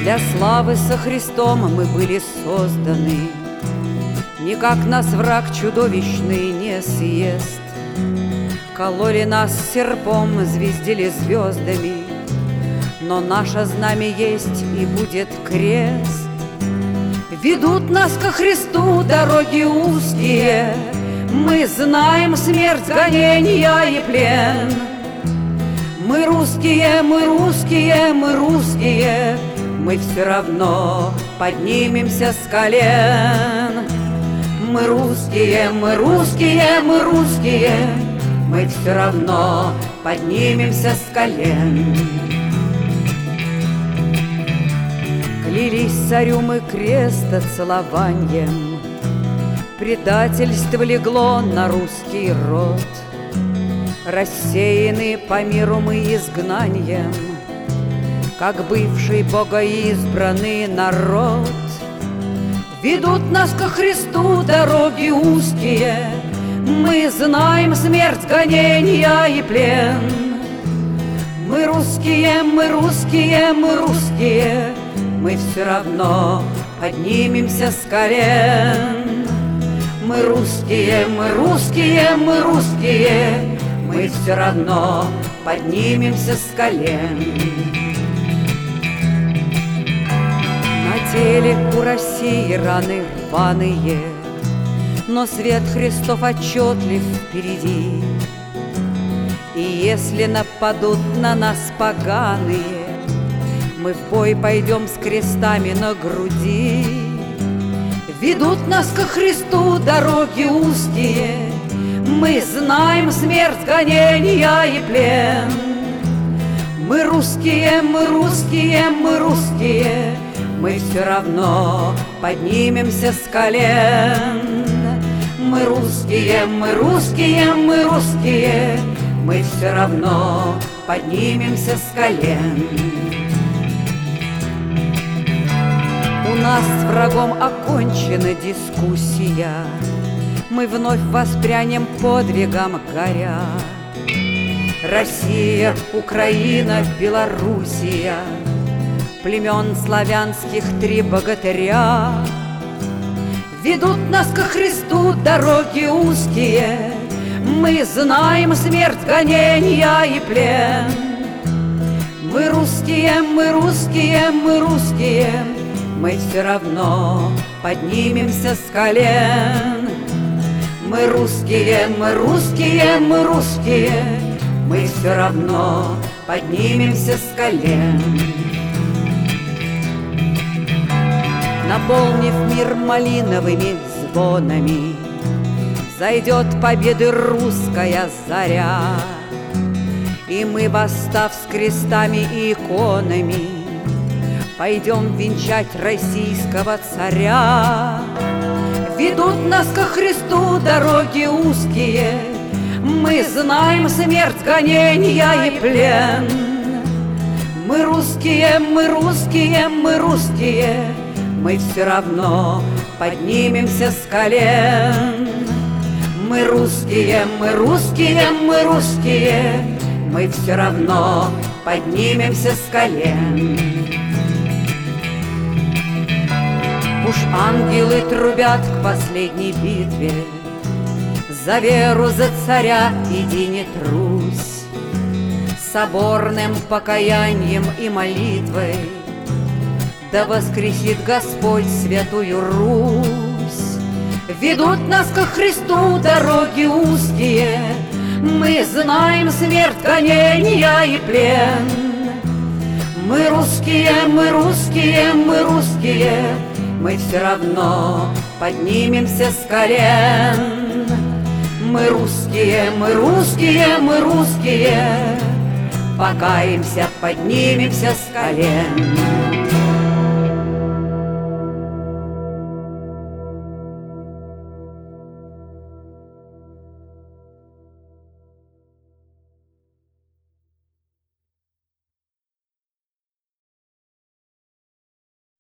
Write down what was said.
Для славы со Христом мы были созданы, никак нас враг чудовищный не съест. Кололи нас серпом, звездили звездами, но наше знамя есть и будет крест. Ведут нас ко Христу дороги узкие, мы знаем смерть, гонения и плен. Мы русские, мы русские, мы русские, мы все равно поднимемся с колен. Мы русские, мы русские, мы русские, мы все равно поднимемся с колен. Клялись царю мы крестоцелованием, предательство легло на русский род. Рассеяны по миру мы изгнанием, как бывший богоизбранный народ. Ведут нас ко Христу дороги узкие, мы знаем смерть, гонения и плен. Мы русские, мы русские, мы русские, мы все равно поднимемся с колен. Мы русские, мы русские, мы русские, мы все равно поднимемся с колен. На теле у России раны рваные, но свет Христов отчетлив впереди. И если нападут на нас поганые, мы в бой пойдем с крестами на груди. Ведут нас ко Христу дороги узкие, мы знаем смерть, гонения и плен. Мы русские, мы русские, мы русские, мы все равно поднимемся с колен. Мы русские, мы русские, мы русские, мы все равно поднимемся с колен. У нас с врагом окончена дискуссия, мы вновь воспрянем подвигом горя. Россия, Украина, Белоруссия, племен славянских три богатыря. Ведут нас ко Христу дороги узкие, мы знаем смерть, гонения и плен. Мы русские, мы русские, мы русские, мы все равно поднимемся с колен. Мы русские, мы русские, мы русские, мы все равно поднимемся с колен. Наполнив мир малиновыми звонами, зайдет победы русская заря. И мы, восстав с крестами и иконами, пойдем венчать российского царя. Ведут нас ко Христу дороги узкие, мы знаем смерть, гонения и плен. Мы русские, мы русские, мы русские, мы все равно поднимемся с колен. Мы русские, мы русские, мы русские, мы все равно поднимемся с колен. Уж ангелы трубят к последней битве, за веру, за царя иди не трусь. Соборным покаянием и молитвой да воскресит Господь святую Русь. Ведут нас ко Христу дороги узкие, мы знаем смерть, гонения и плен. Мы русские, мы русские, мы русские, мы все равно поднимемся с колен. Мы русские, мы русские, мы русские, покаемся, поднимемся с колен.